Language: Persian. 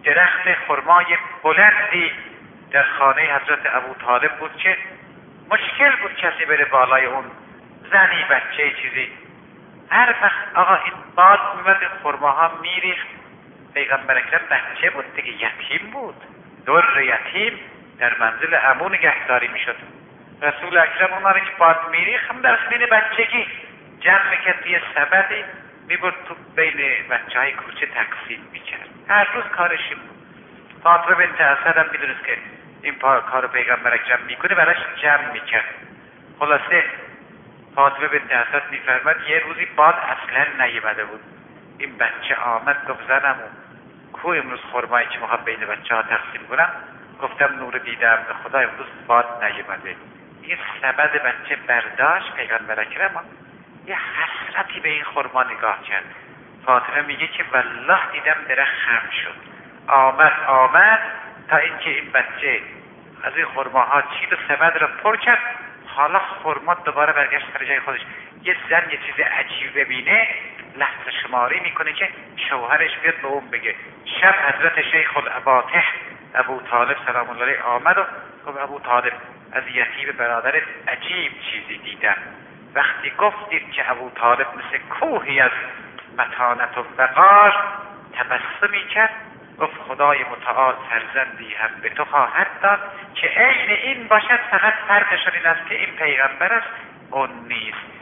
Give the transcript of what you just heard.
درخت خرمای بلندی در خانه حضرت ابو طالب بود که مشکل بود کسی بره بالای اون، زنی بچه چیزی. هر وقت آقا این باد میمد خرماها میریخت. پیغمبر اکرم بچه بود دیگه، یتیم بود، در یتیم در منزل عمو نگهداری میشد. رسول اکرم اونا رو که باد میریخت هم در سنین بچگی جمع میکرد توی سبدی میبرد تو بین بچه های کوچه تقسیم میکرد. هر روز کارش این بود. فاطمه بنت اسد هم میدونست که این کار پیغمبر اکرم میکنه، براش جمع میکرد. خلاصه فاطمه بنت اسد میفرماد یه روزی باد اصلا نیومده بود، این بچه آمد گفت زنمو کو امروز خرمایی که میخوام بین بچه ها تقسیم کنم؟ گفتم نور دیدم به خدا امروز باد نیومده. این سبد بچه برداشت. پیغمبر اکرم یه حسرتی به این خرما نگاه کرد. فاطمه میگه که والله دیدم درخت خم شد، آمد تا اینکه این بچه از این خرماها چید و سبد را پر کرد. حالا خرما دوباره برگشت سر جای خودش. یه زن یه چیز عجیب ببینه لحظه شماری میکنه که شوهرش بیاد به اون بگه. شب حضرت شیخ الاباطح ابو طالب سلام الله علیه آمد و گفت ابو طالب از یتیم برادرت عجیب چیزی دیدم. وقتی گفتید که ابو طالب مثل کوهی از متانت و وقار، تبسمی کرد گفت خدای متعال فرزندی هم به تو خواهد داد که عین این باشد، فقط فرقشون این است که این پیغمبر است اون نیست.